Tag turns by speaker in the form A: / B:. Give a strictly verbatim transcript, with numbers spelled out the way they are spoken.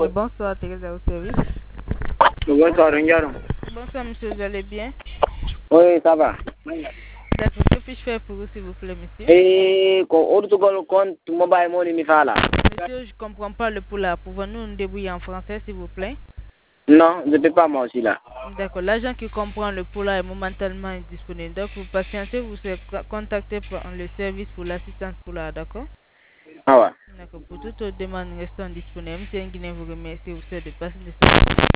A: Oui, bonsoir, Teresa au service.
B: Bonsoir, Ndiaro.
A: Bonsoir, monsieur, vous allez bien?
B: Oui, ça va.
A: D'accord, que puis-je faire pour vous, s'il vous plaît, monsieur?
B: Et quand on te le compte, mobile money mi fait là.
A: Monsieur, je ne comprends pas le poula. Pouvons-nous nous débrouiller en français, s'il vous plaît?
B: Non, je ne peux pas moi aussi là.
A: D'accord, l'agent qui comprend le poula est momentanément disponible. Donc, vous patientez, vous serez contacté par le service pour l'assistance poula, d'accord?
B: Ah ouais.
A: D'accord, pour toute demande restant disponible, monsieur Nguyen vous remercie, vous souhaite de passer de